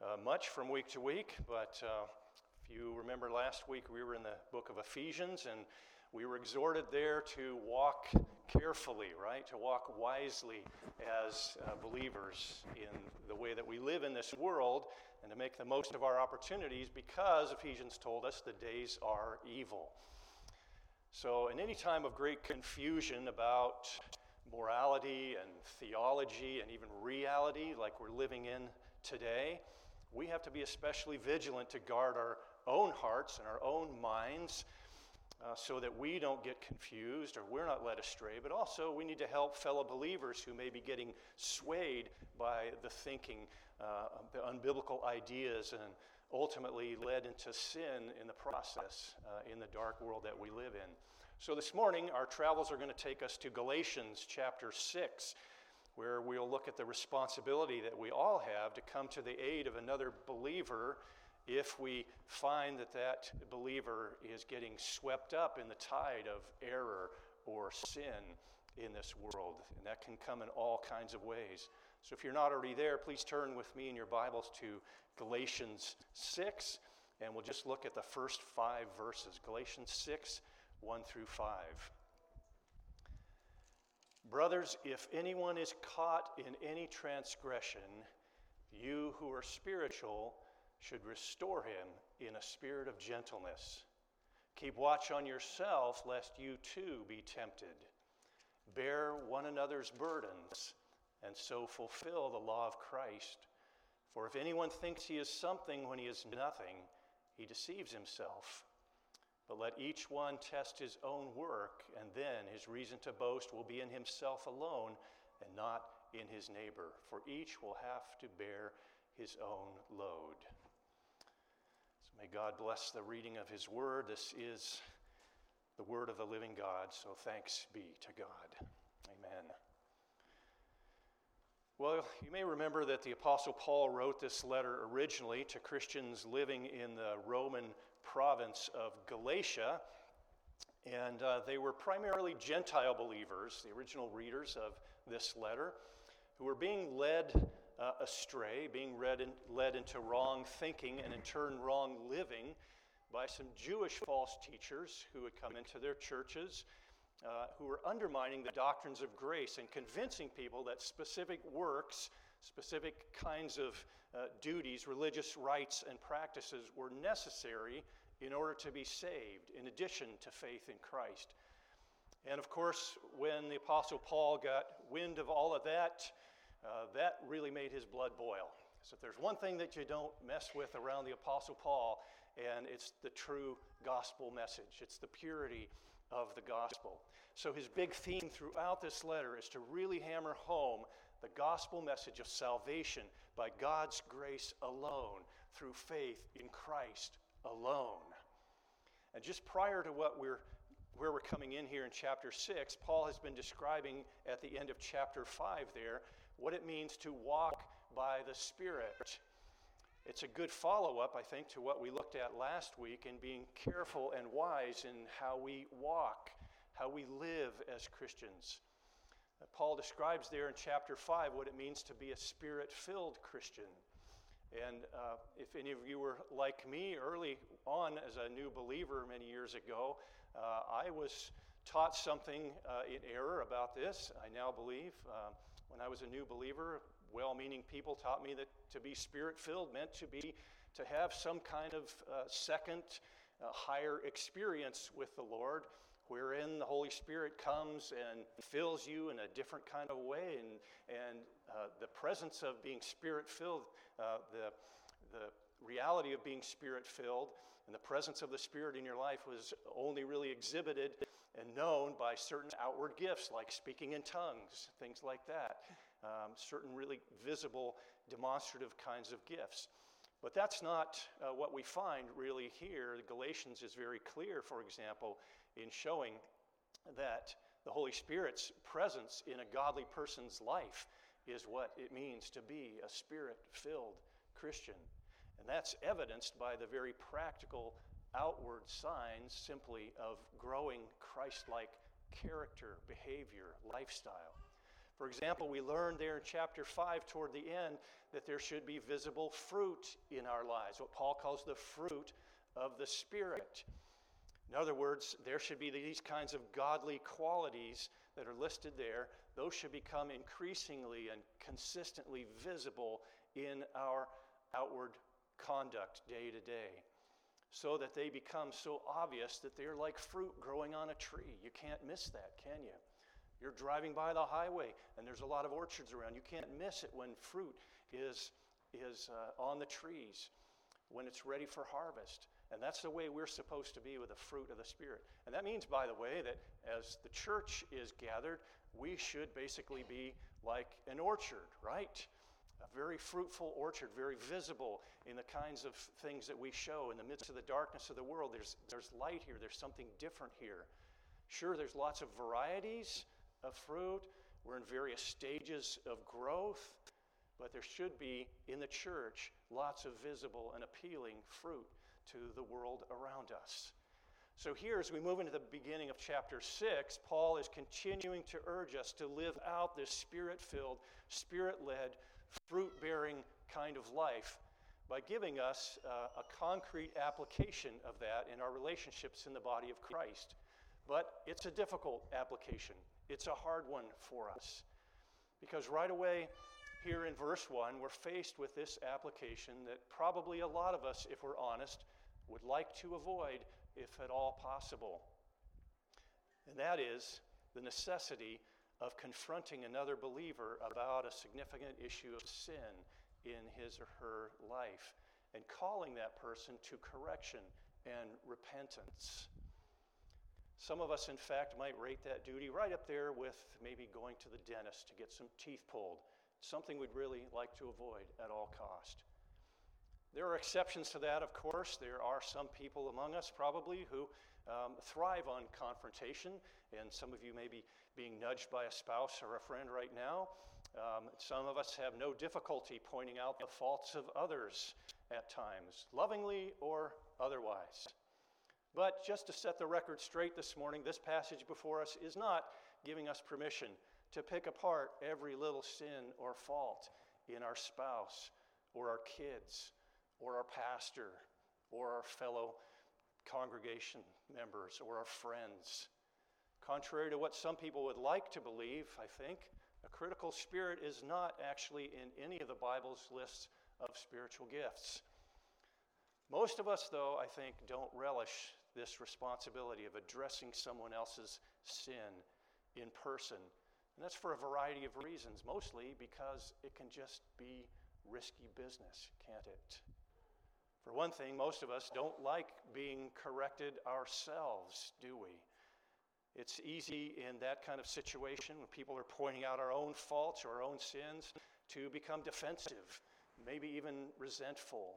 much from week to week, but if you remember last week, we were in the book of Ephesians, and we were exhorted there to walk carefully, right? To walk wisely as believers in the way that we live in this world, and to make the most of our opportunities, because Ephesians told us the days are evil. So in any time of great confusion about morality and theology and even reality like we're living in today, we have to be especially vigilant to guard our own hearts and our own minds so that we don't get confused or we're not led astray, but also we need to help fellow believers who may be getting swayed by the thinking, the unbiblical ideas, and ultimately led into sin in the process in the dark world that we live in. So this morning, our travels are going to take us to Galatians chapter 6, where we'll look at the responsibility that we all have to come to the aid of another believer if we find that that believer is getting swept up in the tide of error or sin in this world. And that can come in all kinds of ways. So if you're not already there, please turn with me in your Bibles to Galatians 6, and we'll just look at the first 5 verses. Galatians 6, 1 through 5. Brothers, if anyone is caught in any transgression, you who are spiritual should restore him in a spirit of gentleness. Keep watch on yourself, lest you too be tempted. Bear one another's burdens, and so fulfill the law of Christ. For if anyone thinks he is something when he is nothing, he deceives himself. But let each one test his own work, and then his reason to boast will be in himself alone and not in his neighbor. For each will have to bear his own load. So may God bless the reading of his word. This is the word of the living God, so thanks be to God. Amen. Well, you may remember that the Apostle Paul wrote this letter originally to Christians living in the Roman province of Galatia, and they were primarily Gentile believers, the original readers of this letter, who were being led astray, being led into wrong thinking and in turn wrong living by some Jewish false teachers who had come into their churches, who were undermining the doctrines of grace and convincing people that specific works, specific kinds of duties, religious rites and practices were necessary in order to be saved, in addition to faith in Christ. And of course, when the Apostle Paul got wind of all of that, that really made his blood boil. So if there's one thing that you don't mess with around the Apostle Paul, and it's the true gospel message. It's the purity of the gospel. So his big theme throughout this letter is to really hammer home the gospel message of salvation by God's grace alone, through faith in Christ alone. And just prior to where we're coming in here in chapter 6, Paul has been describing at the end of chapter 5 there what it means to walk by the Spirit. It's a good follow-up, I think, to what we looked at last week in being careful and wise in how we walk, how we live as Christians. Paul describes there in chapter 5 what it means to be a Spirit-filled Christian. And if any of you were like me early on as a new believer many years ago, I was taught something in error about this. I now believe when I was a new believer, well-meaning people taught me that to be Spirit-filled meant to have some kind of second, higher experience with the Lord, wherein the Holy Spirit comes and fills you in a different kind of way, and the presence of being Spirit-filled, the reality of being Spirit-filled, and the presence of the Spirit in your life was only really exhibited and known by certain outward gifts, like speaking in tongues, things like that, certain really visible, demonstrative kinds of gifts. But that's not what we find really here. Galatians is very clear, for example, in showing that the Holy Spirit's presence in a godly person's life is what it means to be a Spirit-filled Christian. And that's evidenced by the very practical outward signs simply of growing Christ-like character, behavior, lifestyle. For example, we learned there in chapter 5 toward the end that there should be visible fruit in our lives, what Paul calls the fruit of the Spirit. In other words, there should be these kinds of godly qualities that are listed there. Those should become increasingly and consistently visible in our outward conduct day to day, so that they become so obvious that they're like fruit growing on a tree. You can't miss that, can you? You're driving by the highway and there's a lot of orchards around. You can't miss it when fruit is on the trees, when it's ready for harvest. And that's the way we're supposed to be with the fruit of the Spirit. And that means, by the way, that as the church is gathered, we should basically be like an orchard, right? A very fruitful orchard, very visible in the kinds of things that we show. In the midst of the darkness of the world, there's light here. There's something different here. Sure, there's lots of varieties of fruit. We're in various stages of growth. But there should be, in the church, lots of visible and appealing fruit to the world around us. So here, as we move into the beginning of chapter 6, Paul is continuing to urge us to live out this Spirit-filled, Spirit-led, fruit-bearing kind of life by giving us a concrete application of that in our relationships in the body of Christ. But it's a difficult application. It's a hard one for us. Because right away, here in verse 1, we're faced with this application that probably a lot of us, if we're honest, would like to avoid if at all possible. And that is the necessity of confronting another believer about a significant issue of sin in his or her life and calling that person to correction and repentance. Some of us, in fact, might rate that duty right up there with maybe going to the dentist to get some teeth pulled, something we'd really like to avoid at all cost. There are exceptions to that, of course. There are some people among us probably who thrive on confrontation, and some of you may be being nudged by a spouse or a friend right now. Some of us have no difficulty pointing out the faults of others at times, lovingly or otherwise. But just to set the record straight this morning, this passage before us is not giving us permission to pick apart every little sin or fault in our spouse or our kids or our pastor or our fellow congregation members or our friends. Contrary to what some people would like to believe, I think, a critical spirit is not actually in any of the Bible's lists of spiritual gifts. Most of us, though, I think, don't relish this responsibility of addressing someone else's sin in person. And that's for a variety of reasons, mostly because it can just be risky business, can't it? For one thing, most of us don't like being corrected ourselves, do we? It's easy in that kind of situation when people are pointing out our own faults or our own sins to become defensive, maybe even resentful.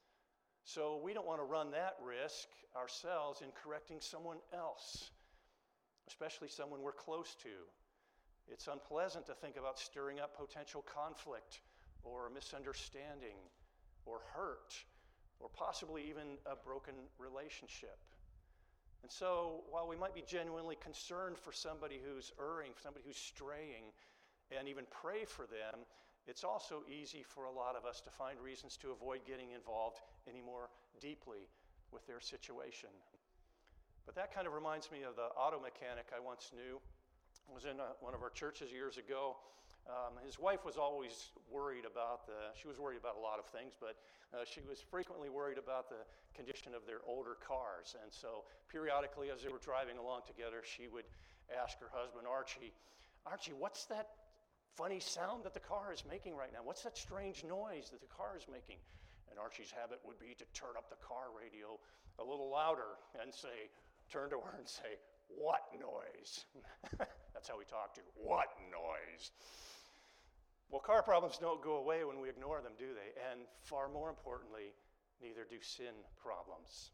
So we don't want to run that risk ourselves in correcting someone else, especially someone we're close to. It's unpleasant to think about stirring up potential conflict or misunderstanding or hurt or possibly even a broken relationship. And so while we might be genuinely concerned for somebody who's erring, for somebody who's straying, and even pray for them, it's also easy for a lot of us to find reasons to avoid getting involved any more deeply with their situation. But that kind of reminds me of the auto mechanic I once knew. I was in one of our churches years ago. His wife was always worried about she was worried about a lot of things, but she was frequently worried about the condition of their older cars. And so periodically as they were driving along together, she would ask her husband, Archie, what's that funny sound that the car is making right now? What's that strange noise that the car is making? And Archie's habit would be to turn up the car radio a little louder and turn to her and say, "What noise?" That's how we talk to her. What noise? Well, car problems don't go away when we ignore them, do they? And far more importantly, neither do sin problems.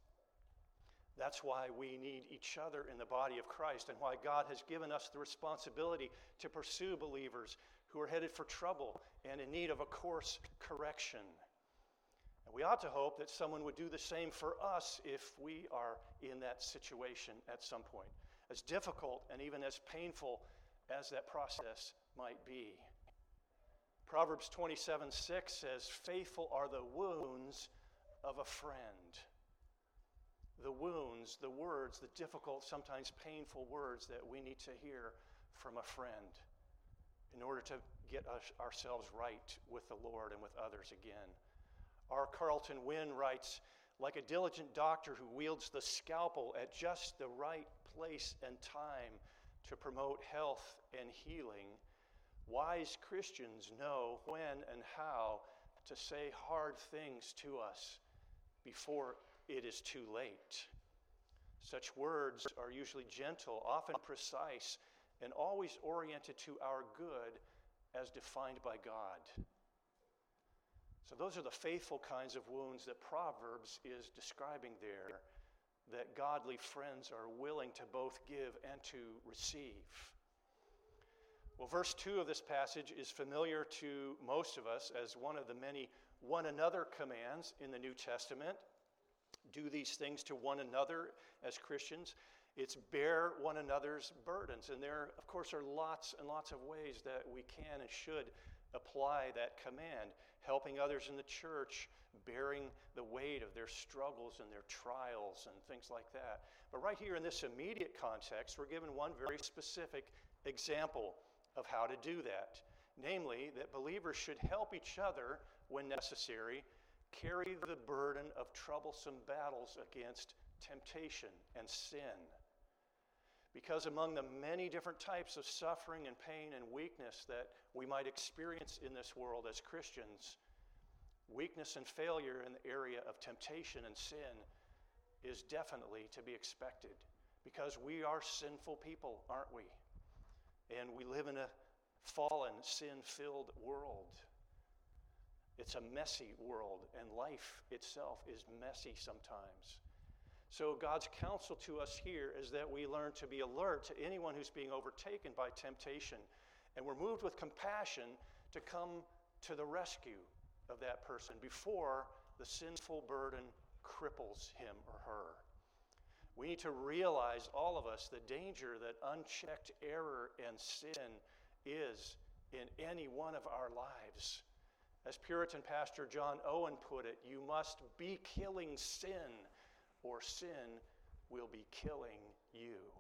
That's why we need each other in the body of Christ, and why God has given us the responsibility to pursue believers who are headed for trouble and in need of a course correction. And we ought to hope that someone would do the same for us if we are in that situation at some point. As difficult and even as painful as that process might be. Proverbs 27:6 says, "Faithful are the wounds of a friend." The wounds, the words, the difficult, sometimes painful words that we need to hear from a friend in order to get ourselves right with the Lord and with others again. R. Carlton Wynn writes, "Like a diligent doctor who wields the scalpel at just the right place and time to promote health and healing, wise Christians know when and how to say hard things to us before it is too late. Such words are usually gentle, often precise, and always oriented to our good as defined by God." So those are the faithful kinds of wounds that Proverbs is describing there, that godly friends are willing to both give and to receive. Well, verse 2 of this passage is familiar to most of us as one of the many one another commands in the New Testament. Do these things to one another as Christians. It's bear one another's burdens. And there, of course, are lots and lots of ways that we can and should apply that command. Helping others in the church, bearing the weight of their struggles and their trials and things like that. But right here in this immediate context, we're given one very specific example of how to do that. Namely, that believers should help each other when necessary carry the burden of troublesome battles against temptation and sin. Because among the many different types of suffering and pain and weakness that we might experience in this world as Christians, weakness and failure in the area of temptation and sin is definitely to be expected. Because we are sinful people, aren't we? And we live in a fallen, sin-filled world. It's a messy world, and life itself is messy sometimes. So God's counsel to us here is that we learn to be alert to anyone who's being overtaken by temptation, and we're moved with compassion to come to the rescue of that person before the sinful burden cripples him or her. We need to realize, all of us, the danger that unchecked error and sin is in any one of our lives. As Puritan pastor John Owen put it, you must be killing sin, or sin will be killing you.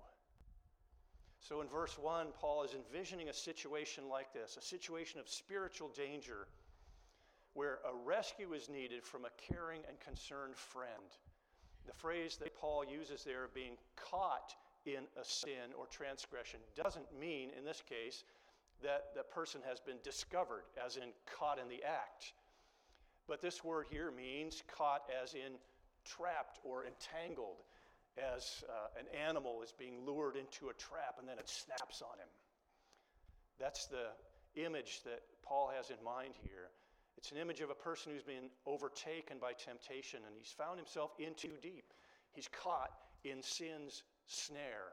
So in verse 1, Paul is envisioning a situation like this, a situation of spiritual danger, where a rescue is needed from a caring and concerned friend. The phrase that Paul uses there, being caught in a sin or transgression, doesn't mean, in this case, that the person has been discovered, as in caught in the act. But this word here means caught as in trapped or entangled, as an animal is being lured into a trap and then it snaps on him. That's the image that Paul has in mind here. It's an image of a person who's been overtaken by temptation and he's found himself in too deep. He's caught in sin's snare.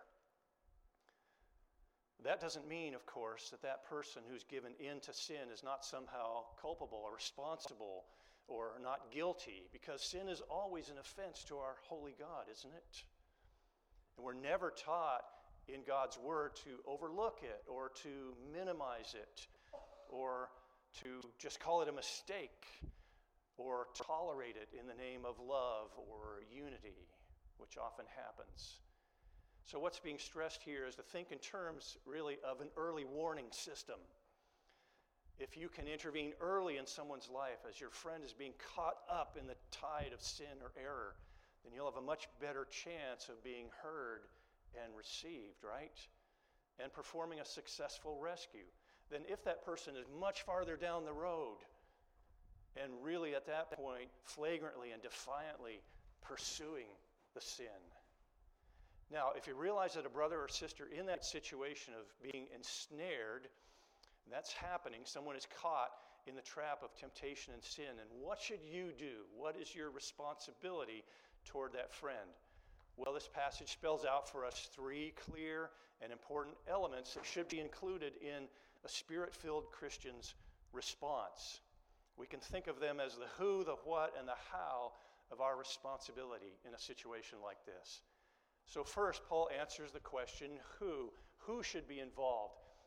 That doesn't mean, of course, that that person who's given in to sin is not somehow culpable or responsible or not guilty, because sin is always an offense to our holy God, isn't it? And we're never taught in God's word to overlook it or to minimize it or to just call it a mistake or tolerate it in the name of love or unity, which often happens. So what's being stressed here is to think in terms really of an early warning system. If you can intervene early in someone's life as your friend is being caught up in the tide of sin or error, then you'll have a much better chance of being heard and received, right? And performing a successful rescue than if that person is much farther down the road and really at that point flagrantly and defiantly pursuing the sin. Now, if you realize that a brother or sister in that situation of being ensnared, that's happening, someone is caught in the trap of temptation and sin, and what should you do? What is your responsibility toward that friend? Well, this passage spells out for us three clear and important elements that should be included in a spirit-filled Christian's response. We can think of them as the who, the what, and the how of our responsibility in a situation like this. So first, Paul answers the question, who? Who should be involved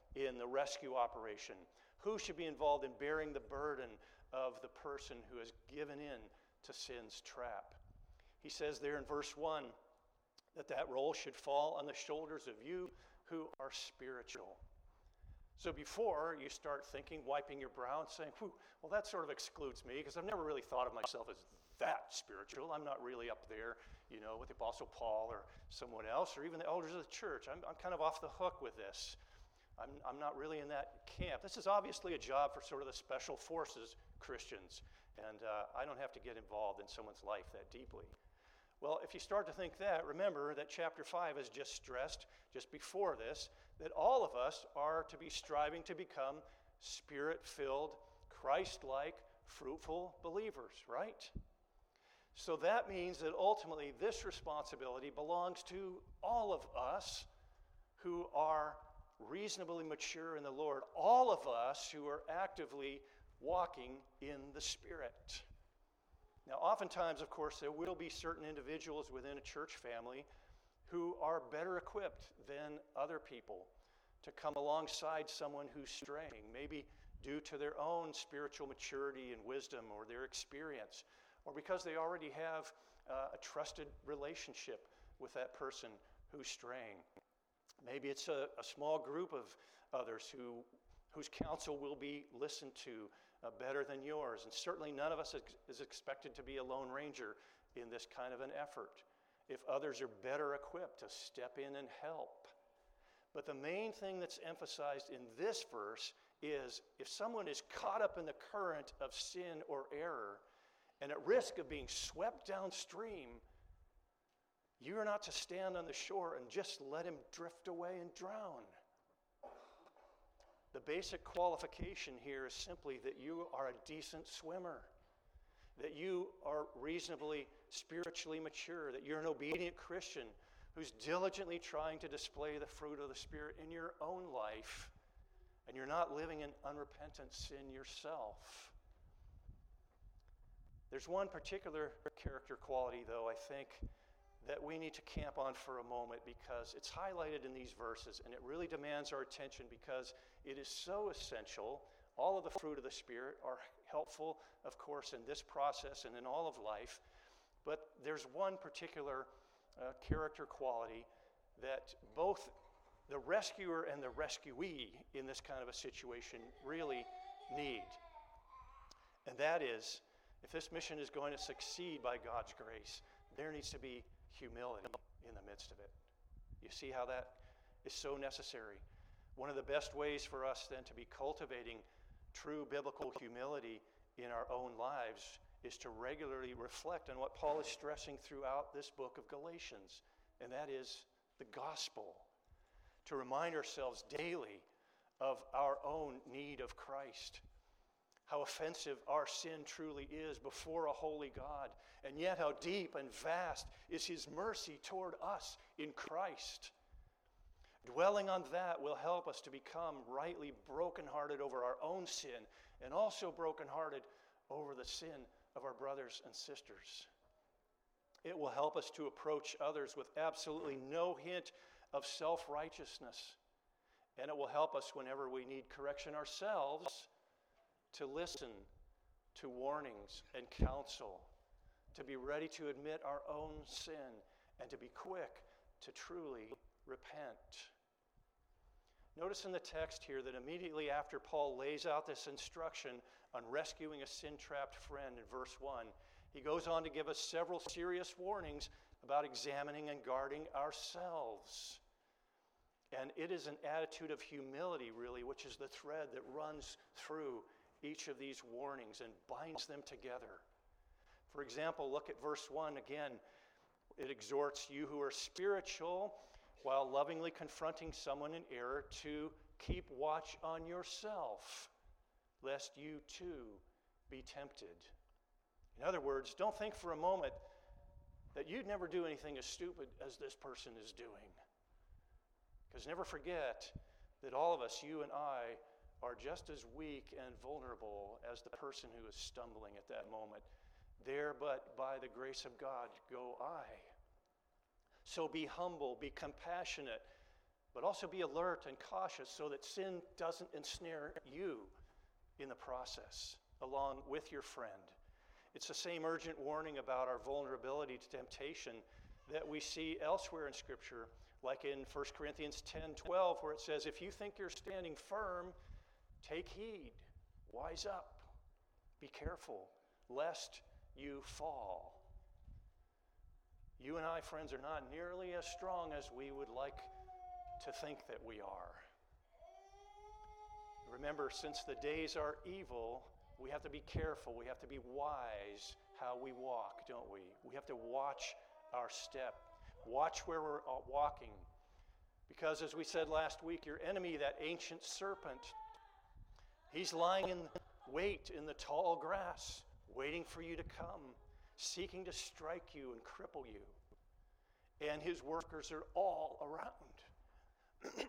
in the rescue operation? Who should be involved in bearing the burden of the person who has given in to sin's trap? He says there in verse 1 that role should fall on the shoulders of you who are spiritual. So before you start thinking, wiping your brow and saying, well, that sort of excludes me because I've never really thought of myself as that spiritual. I'm not really up there, with the Apostle Paul or someone else or even the elders of the church. I'm kind of off the hook with this. I'm not really in that camp. This is obviously a job for sort of the special forces Christians, and I don't have to get involved in someone's life that deeply. Well, if you start to think that, remember that chapter 5 has just stressed, just before this, that all of us are to be striving to become Spirit-filled, Christ-like, fruitful believers, right? So that means that ultimately this responsibility belongs to all of us who are reasonably mature in the Lord, all of us who are actively walking in the Spirit. Now, oftentimes, of course, there will be certain individuals within a church family who are better equipped than other people to come alongside someone who's straying, maybe due to their own spiritual maturity and wisdom or their experience, or because they already have a trusted relationship with that person who's straying. Maybe it's a small group of others whose counsel will be listened to better than yours. And certainly none of us is expected to be a lone ranger in this kind of an effort if others are better equipped to step in and help. But the main thing that's emphasized in this verse is if someone is caught up in the current of sin or error and at risk of being swept downstream, you are not to stand on the shore and just let him drift away and drown. The basic qualification here is simply that you are a decent swimmer, that you are reasonably spiritually mature, that you're an obedient Christian who's diligently trying to display the fruit of the Spirit in your own life, and you're not living in unrepentant sin yourself. There's one particular character quality, though, I think, that we need to camp on for a moment because it's highlighted in these verses and it really demands our attention because it is so essential. All of the fruit of the Spirit are helpful, of course, in this process and in all of life, but there's one particular character quality that both the rescuer and the rescuee in this kind of a situation really need. And that is, if this mission is going to succeed by God's grace, there needs to be humility in the midst of it. You see how that is so necessary? One of the best ways for us then to be cultivating true biblical humility in our own lives is to regularly reflect on what Paul is stressing throughout this book of Galatians, and that is the gospel. To remind ourselves daily of our own need of Christ, how offensive our sin truly is before a holy God, and yet how deep and vast is His mercy toward us in Christ. Dwelling on that will help us to become rightly brokenhearted over our own sin and also brokenhearted over the sin of our brothers and sisters. It will help us to approach others with absolutely no hint of self-righteousness, and it will help us whenever we need correction ourselves to listen to warnings and counsel, to be ready to admit our own sin, and to be quick to truly repent. Notice in the text here that immediately after Paul lays out this instruction on rescuing a sin-trapped friend in verse 1, he goes on to give us several serious warnings about examining and guarding ourselves. And it is an attitude of humility, really, which is the thread that runs through each of these warnings and binds them together. For example, look at verse 1 again. It exhorts you who are spiritual, while lovingly confronting someone in error, to keep watch on yourself, lest you too be tempted. In other words, don't think for a moment that you'd never do anything as stupid as this person is doing. Because never forget that all of us, you and I, are just as weak and vulnerable as the person who is stumbling at that moment. There, but by the grace of God, go I. So be humble, be compassionate, but also be alert and cautious so that sin doesn't ensnare you in the process, along with your friend. It's the same urgent warning about our vulnerability to temptation that we see elsewhere in Scripture, like in 1 Corinthians 10:12, where it says, if you think you're standing firm, take heed, wise up, be careful, lest you fall. You and I, friends, are not nearly as strong as we would like to think that we are. Remember, since the days are evil, we have to be careful. We have to be wise how we walk, don't we? We have to watch our step. Watch where we're walking. Because as we said last week, your enemy, that ancient serpent, he's lying in wait in the tall grass, waiting for you to come, seeking to strike you and cripple you. And his workers are all around.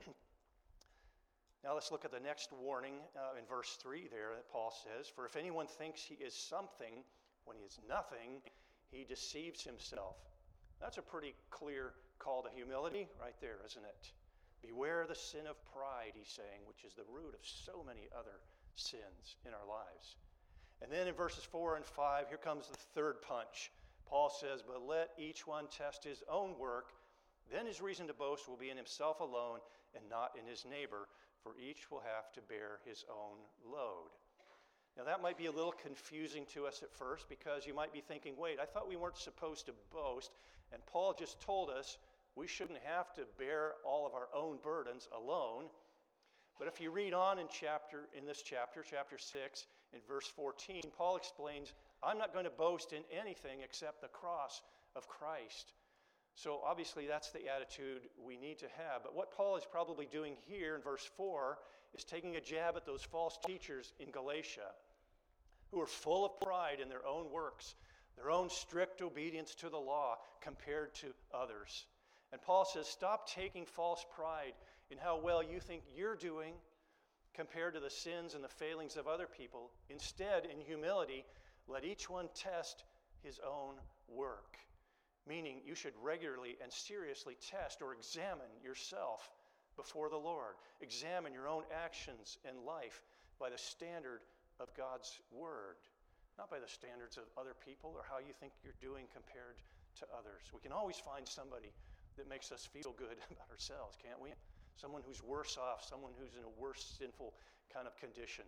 Now let's look at the next warning in verse 3 there that Paul says, for if anyone thinks he is something when he is nothing, he deceives himself. That's a pretty clear call to humility right there, isn't it? Beware the sin of pride, he's saying, which is the root of so many other sins in our lives. And then in verses 4 and 5, here comes the third punch. Paul says, but let each one test his own work, then his reason to boast will be in himself alone and not in his neighbor, for each will have to bear his own load. Now that might be a little confusing to us at first, because you might be thinking, wait, I thought we weren't supposed to boast, and Paul just told us we shouldn't have to bear all of our own burdens alone. But if you read on in this chapter, chapter 6, in verse 14, Paul explains, I'm not going to boast in anything except the cross of Christ. So obviously that's the attitude we need to have. But what Paul is probably doing here in verse 4 is taking a jab at those false teachers in Galatia who are full of pride in their own works, their own strict obedience to the law compared to others. And Paul says, stop taking false pride in how well you think you're doing compared to the sins and the failings of other people. Instead, in humility, let each one test his own work. Meaning, you should regularly and seriously test or examine yourself before the Lord. Examine your own actions and life by the standard of God's Word, not by the standards of other people or how you think you're doing compared to others. We can always find somebody that makes us feel good about ourselves, can't we? Someone who's worse off, someone who's in a worse sinful kind of condition.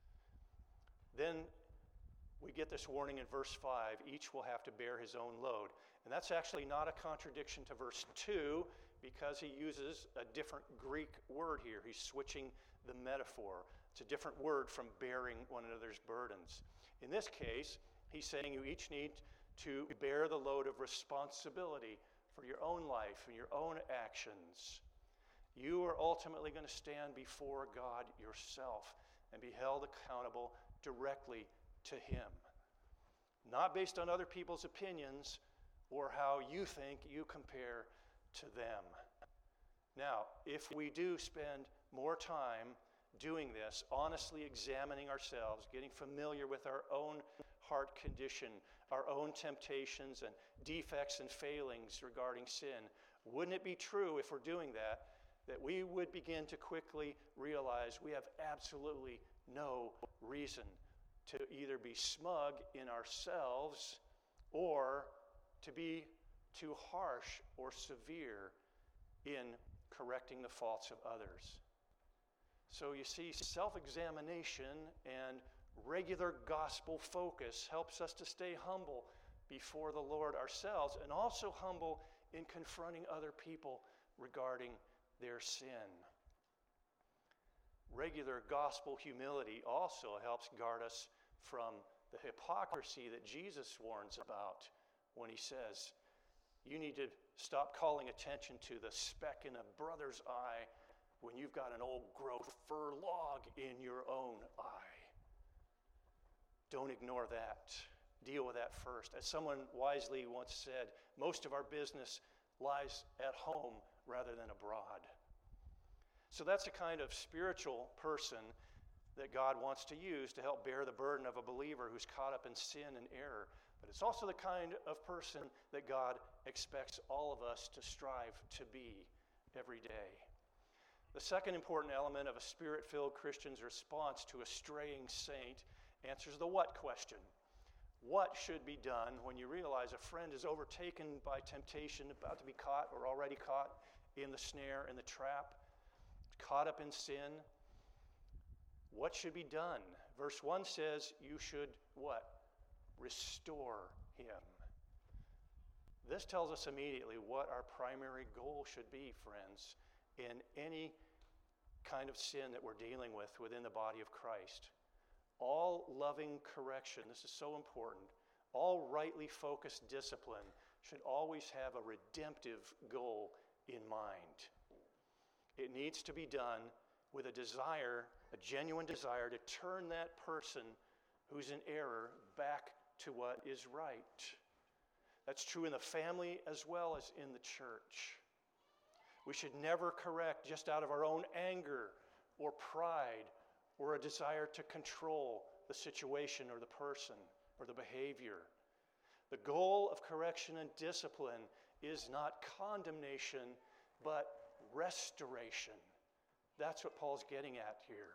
Then we get this warning in verse 5, each will have to bear his own load. And that's actually not a contradiction to verse 2, because he uses a different Greek word here. He's switching the metaphor. It's a different word from bearing one another's burdens. In this case, he's saying you each need to bear the load of responsibility for your own life and your own actions. You are ultimately going to stand before God yourself and be held accountable directly to him. Not based on other people's opinions or how you think you compare to them. Now, if we do spend more time doing this, honestly examining ourselves, getting familiar with our own heart condition, our own temptations and defects and failings regarding sin, wouldn't it be true if we're doing that we would begin to quickly realize we have absolutely no reason to either be smug in ourselves or to be too harsh or severe in correcting the faults of others. So you see, self-examination and regular gospel focus helps us to stay humble before the Lord ourselves, and also humble in confronting other people regarding their sin. Regular gospel humility also helps guard us from the hypocrisy that Jesus warns about when he says, you need to stop calling attention to the speck in a brother's eye when you've got an old growth fir log in your own eye. Don't ignore that. Deal with that first. As someone wisely once said, most of our business lies at home rather than abroad. So that's the kind of spiritual person that God wants to use to help bear the burden of a believer who's caught up in sin and error. But it's also the kind of person that God expects all of us to strive to be every day. The second important element of a Spirit-filled Christian's response to a straying saint answers the what question. What should be done when you realize a friend is overtaken by temptation, about to be caught or already caught in the snare and the trap, caught up in sin? What should be done? Verse 1 says you should what? Restore him. This tells us immediately what our primary goal should be, friends, in any kind of sin that we're dealing with within the body of Christ. All loving correction, this is so important, all rightly focused discipline should always have a redemptive goal in mind. It needs to be done with a desire, a genuine desire to turn that person who's in error back to what is right. That's true in the family as well as in the church. We should never correct just out of our own anger or pride or a desire to control the situation or the person or the behavior. The goal of correction and discipline is not condemnation, but restoration. That's what Paul's getting at here.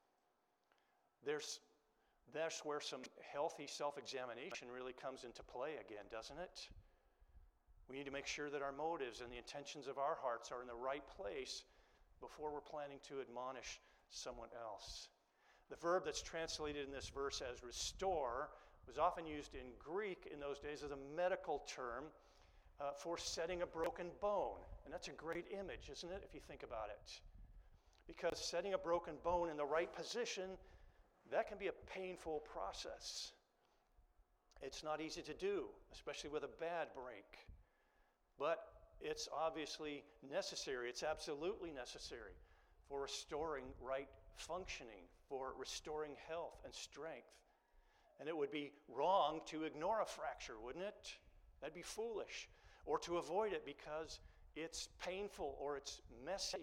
That's where some healthy self-examination really comes into play again, doesn't it? We need to make sure that our motives and the intentions of our hearts are in the right place before we're planning to admonish someone else. The verb that's translated in this verse as restore was often used in Greek in those days as a medical term for setting a broken bone. And that's a great image, isn't it, if you think about it? Because setting a broken bone in the right position, that can be a painful process. It's not easy to do, especially with a bad break. But it's obviously necessary. It's absolutely necessary for restoring right functioning, for restoring health and strength. And it would be wrong to ignore a fracture, wouldn't it? That'd be foolish. Or to avoid it because it's painful or it's messy.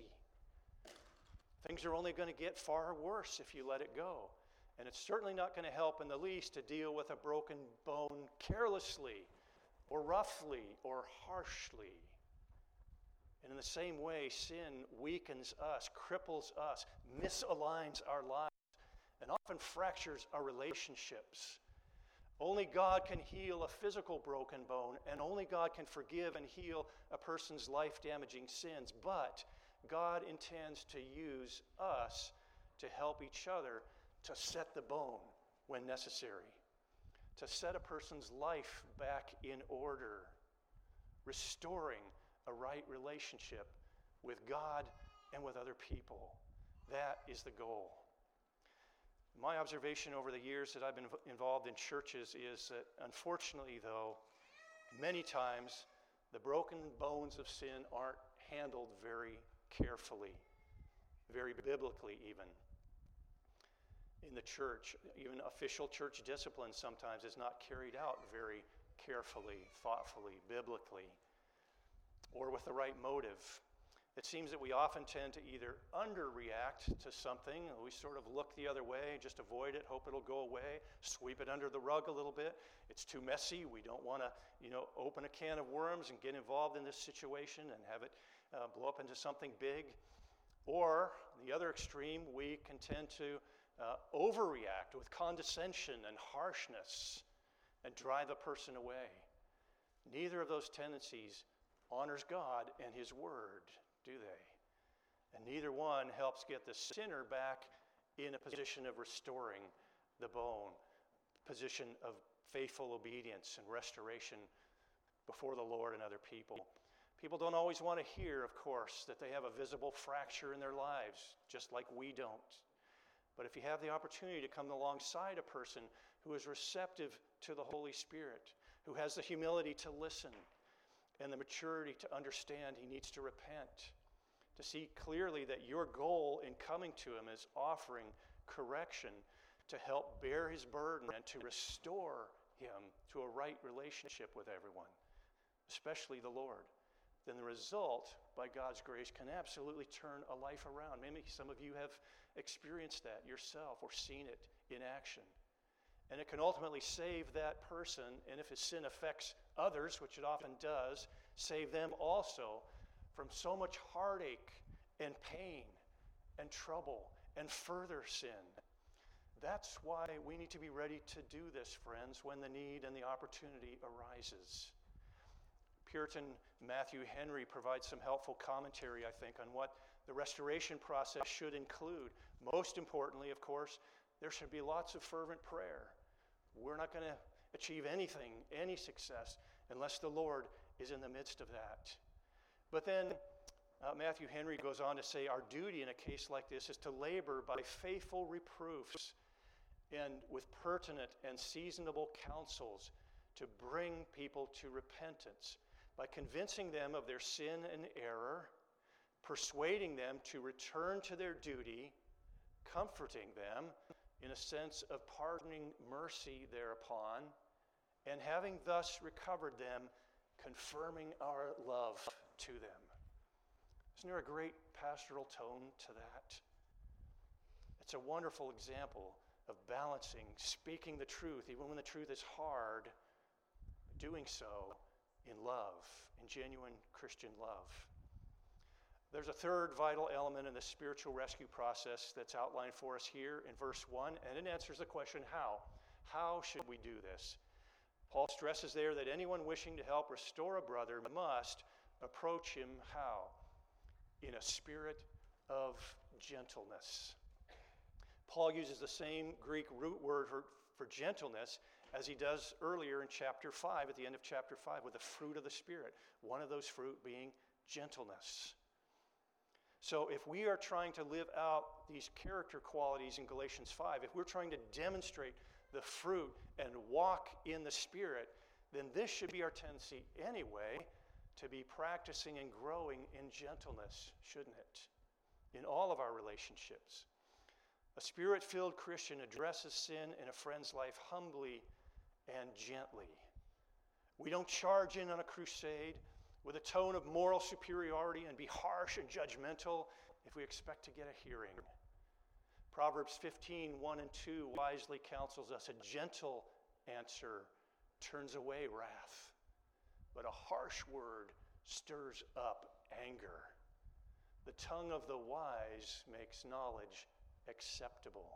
Things are only going to get far worse if you let it go. And it's certainly not going to help in the least to deal with a broken bone carelessly or roughly or harshly. And in the same way, sin weakens us, cripples us, misaligns our lives, and often fractures our relationships. Only God can heal a physical broken bone, and only God can forgive and heal a person's life-damaging sins. But God intends to use us to help each other to set the bone when necessary, to set a person's life back in order, restoring a right relationship with God and with other people. That is the goal. My observation over the years that I've been involved in churches is that, unfortunately, though, many times the broken bones of sin aren't handled very carefully, very biblically even. In the church, even official church discipline sometimes is not carried out very carefully, thoughtfully, biblically, or with the right motive. It seems that we often tend to either underreact to something, we sort of look the other way, just avoid it, hope it'll go away, sweep it under the rug a little bit. It's too messy. We don't want to, open a can of worms and get involved in this situation and have it blow up into something big. Or the other extreme, we can tend to overreact with condescension and harshness and drive a person away. Neither of those tendencies honors God and His Word, do they? And neither one helps get the sinner back in a position of restoring the bone, position of faithful obedience and restoration before the Lord and other people. People don't always want to hear, of course, that they have a visible fracture in their lives, just like we don't. But if you have the opportunity to come alongside a person who is receptive to the Holy Spirit, who has the humility to listen and the maturity to understand he needs to repent, to see clearly that your goal in coming to him is offering correction to help bear his burden and to restore him to a right relationship with everyone, especially the Lord, then the result, by God's grace, can absolutely turn a life around. Maybe some of you have experienced that yourself or seen it in action. And it can ultimately save that person, and if his sin affects others, which it often does, save them also from so much heartache and pain and trouble and further sin. That's why we need to be ready to do this, friends, when the need and the opportunity arises. Puritan Matthew Henry provides some helpful commentary, I think, on what the restoration process should include. Most importantly, of course, there should be lots of fervent prayer. We're not going to achieve anything, any success, unless the Lord is in the midst of that. But then Matthew Henry goes on to say, our duty in a case like this is to labor by faithful reproofs and with pertinent and seasonable counsels to bring people to repentance by convincing them of their sin and error, persuading them to return to their duty, comforting them in a sense of pardoning mercy thereupon, and having thus recovered them, confirming our love to them. Isn't there a great pastoral tone to that? It's a wonderful example of balancing, speaking the truth, even when the truth is hard, doing so in love, in genuine Christian love. There's a third vital element in the spiritual rescue process that's outlined for us here in verse 1, and it answers the question, how? How should we do this? Paul stresses there that anyone wishing to help restore a brother must approach him how? In a spirit of gentleness. Paul uses the same Greek root word for gentleness as he does earlier in chapter 5, at the end of chapter 5, with the fruit of the Spirit, one of those fruit being gentleness. So if we are trying to live out these character qualities in Galatians 5, if we're trying to demonstrate the fruit and walk in the Spirit, then this should be our tendency anyway, to be practicing and growing in gentleness, shouldn't it? In all of our relationships. A Spirit-filled Christian addresses sin in a friend's life humbly and gently. We don't charge in on a crusade with a tone of moral superiority and be harsh and judgmental if we expect to get a hearing. Proverbs 15, 1 and 2 wisely counsels us, a gentle answer turns away wrath, but a harsh word stirs up anger. The tongue of the wise makes knowledge acceptable.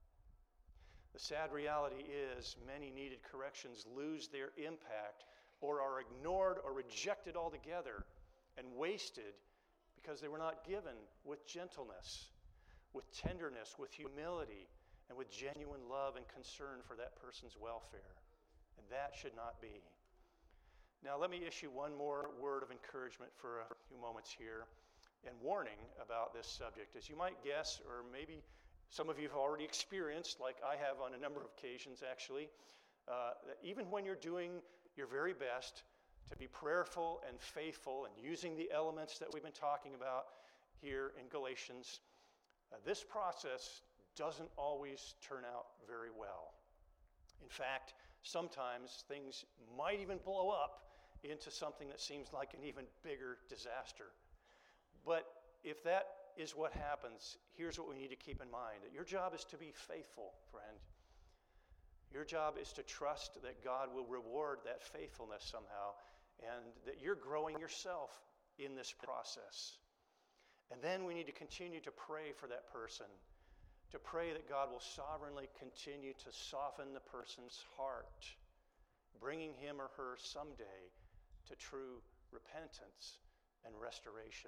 The sad reality is many needed corrections lose their impact or are ignored or rejected altogether and wasted because they were not given with gentleness, with tenderness, with humility, and with genuine love and concern for that person's welfare. And that should not be. Now let me issue one more word of encouragement for a few moments here and warning about this subject. As you might guess, or maybe some of you have already experienced, like I have on a number of occasions actually, that even when you're doing your very best to be prayerful and faithful and using the elements that we've been talking about here in Galatians, this process doesn't always turn out very well. In fact, sometimes things might even blow up into something that seems like an even bigger disaster. But if that is what happens, here's what we need to keep in mind. That your job is to be faithful, friend. Your job is to trust that God will reward that faithfulness somehow, and that you're growing yourself in this process. And then we need to continue to pray for that person, to pray that God will sovereignly continue to soften the person's heart, bringing him or her someday to true repentance and restoration.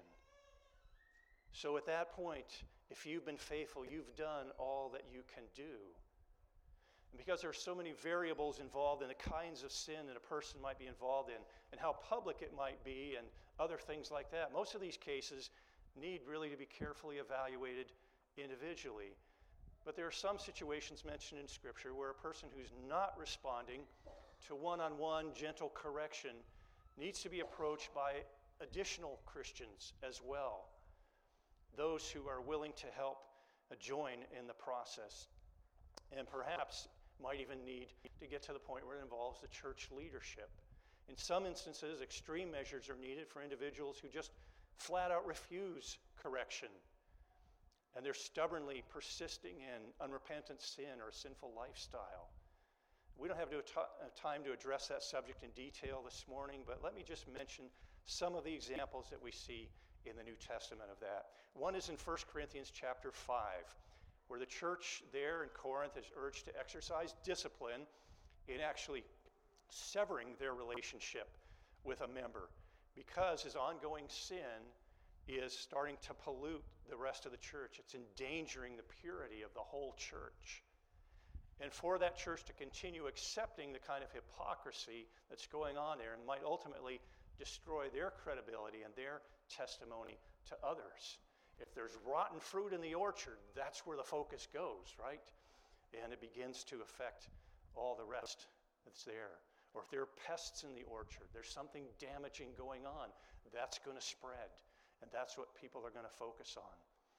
So at that point, if you've been faithful, you've done all that you can do. And because there are so many variables involved in the kinds of sin that a person might be involved in and how public it might be and other things like that, most of these cases need really to be carefully evaluated individually. But there are some situations mentioned in Scripture where a person who's not responding to one-on-one gentle correction needs to be approached by additional Christians as well, those who are willing to help join in the process, and perhaps might even need to get to the point where it involves the church leadership. In some instances, extreme measures are needed for individuals who just flat out refuse correction, and they're stubbornly persisting in unrepentant sin or a sinful lifestyle. We don't have time to address that subject in detail this morning, but let me just mention some of the examples that we see in the New Testament of that. One is in 1 Corinthians chapter 5, where the church there in Corinth is urged to exercise discipline in actually severing their relationship with a member because his ongoing sin is starting to pollute the rest of the church. It's endangering the purity of the whole church. And for that church to continue accepting the kind of hypocrisy that's going on there and might ultimately destroy their credibility and their testimony to others. If there's rotten fruit in the orchard, that's where the focus goes, right? And it begins to affect all the rest that's there. Or if there are pests in the orchard, there's something damaging going on, that's going to spread. And that's what people are going to focus on.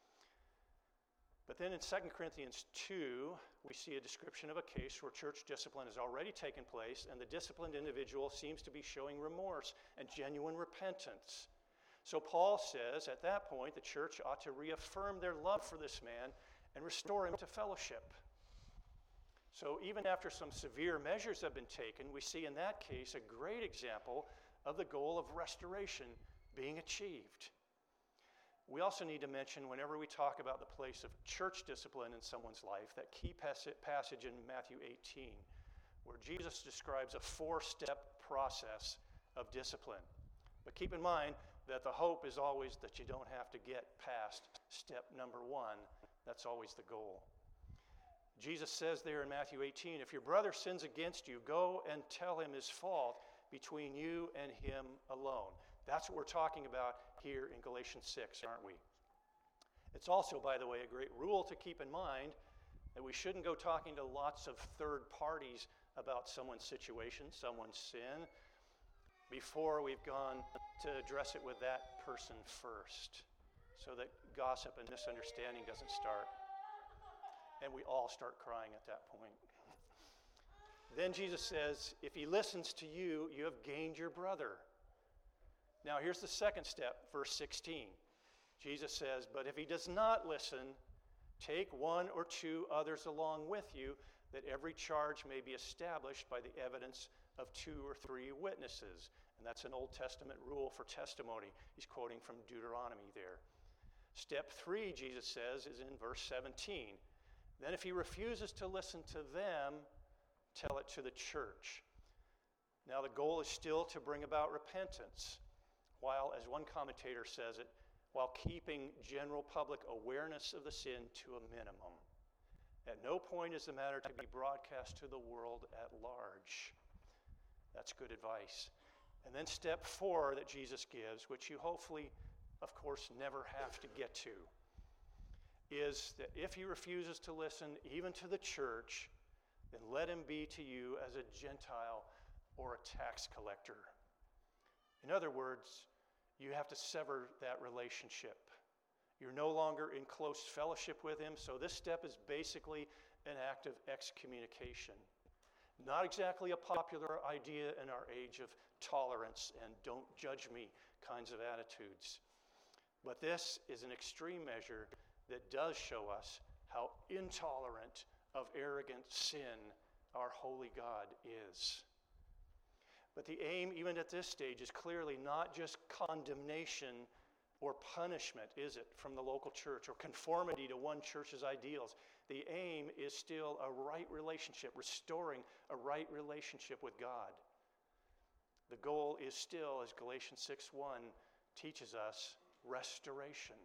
But then in 2 Corinthians 2, we see a description of a case where church discipline has already taken place, and the disciplined individual seems to be showing remorse and genuine repentance. So Paul says at that point the church ought to reaffirm their love for this man and restore him to fellowship. So even after some severe measures have been taken, we see in that case a great example of the goal of restoration being achieved. We also need to mention, whenever we talk about the place of church discipline in someone's life, that key passage in Matthew 18, where Jesus describes a 4-step process of discipline. But keep in mind that the hope is always that you don't have to get past step number 1. That's always the goal. Jesus says there in Matthew 18, if your brother sins against you, go and tell him his fault between you and him alone. That's what we're talking about here in Galatians 6, aren't we? It's also, by the way, a great rule to keep in mind that we shouldn't go talking to lots of third parties about someone's situation, someone's sin, before we've gone to address it with that person first, so that gossip and misunderstanding doesn't start, and we all start crying at that point. Then Jesus says, if he listens to you, you have gained your brother. Now here's the second step, verse 16. Jesus says, but if he does not listen, take 1 or 2 others along with you, that every charge may be established by the evidence of 2 or 3 witnesses. And that's an Old Testament rule for testimony. He's quoting from Deuteronomy there. Step 3, Jesus says, is in verse 17. Then if he refuses to listen to them, tell it to the church. Now the goal is still to bring about repentance, while, as one commentator says it, while keeping general public awareness of the sin to a minimum. At no point is the matter to be broadcast to the world at large. That's good advice. And then step 4 that Jesus gives, which you hopefully, of course, never have to get to, is that if he refuses to listen even to the church, then let him be to you as a Gentile or a tax collector. In other words, you have to sever that relationship. You're no longer in close fellowship with him, so this step is basically an act of excommunication. Not exactly a popular idea in our age of tolerance and don't judge me kinds of attitudes. But this is an extreme measure that does show us how intolerant of arrogant sin our holy God is. But the aim, even at this stage, is clearly not just condemnation or punishment, is it, from the local church, or conformity to one church's ideals. The aim is still a right relationship, restoring a right relationship with God. The goal is still, as Galatians 6:1 teaches us, restoration.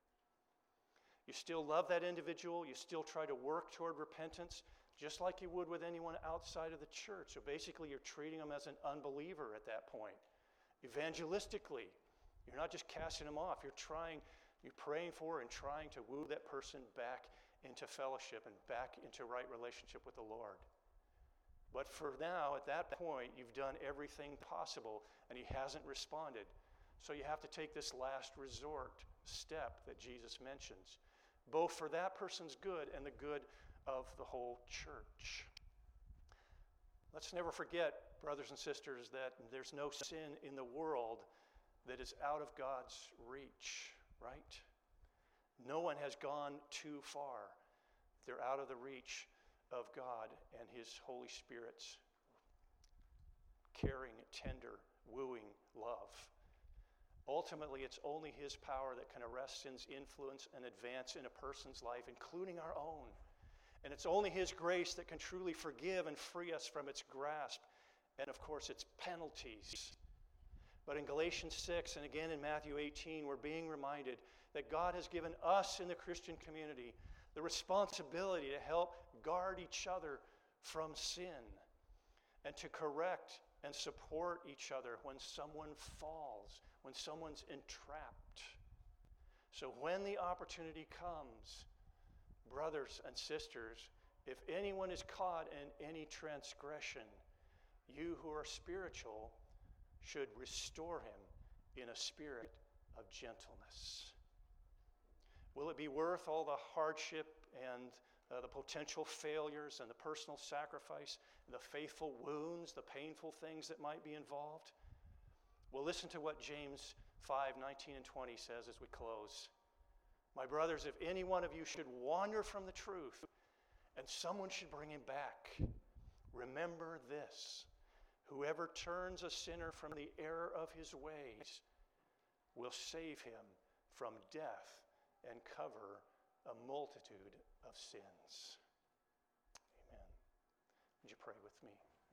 You still love that individual, you still try to work toward repentance, just like you would with anyone outside of the church. So basically, you're treating them as an unbeliever at that point. Evangelistically, you're not just casting them off. You're praying for and trying to woo that person back into fellowship and back into right relationship with the Lord. But for now, at that point, you've done everything possible, and he hasn't responded. So you have to take this last resort step that Jesus mentions, both for that person's good and the good of the whole church. Let's never forget, brothers and sisters, that there's no sin in the world that is out of God's reach, right? No one has gone too far. They're out of the reach of God and his Holy Spirit's caring, tender, wooing love. Ultimately, it's only His power that can arrest sin's influence and advance in a person's life, including our own. And it's only His grace that can truly forgive and free us from its grasp and, of course, its penalties. But in Galatians 6 and again in Matthew 18, we're being reminded that God has given us in the Christian community the responsibility to help guard each other from sin and to correct and support each other when someone falls, when someone's entrapped. So when the opportunity comes, brothers and sisters, if anyone is caught in any transgression, you who are spiritual should restore him in a spirit of gentleness. Will it be worth all the hardship and the potential failures and the personal sacrifice, the faithful wounds, the painful things that might be involved? Well, listen to what James 5:19 and 20 says as we close. My brothers, if any one of you should wander from the truth and someone should bring him back, remember this: whoever turns a sinner from the error of his ways will save him from death and cover a multitude of sins. Amen. Would you pray with me?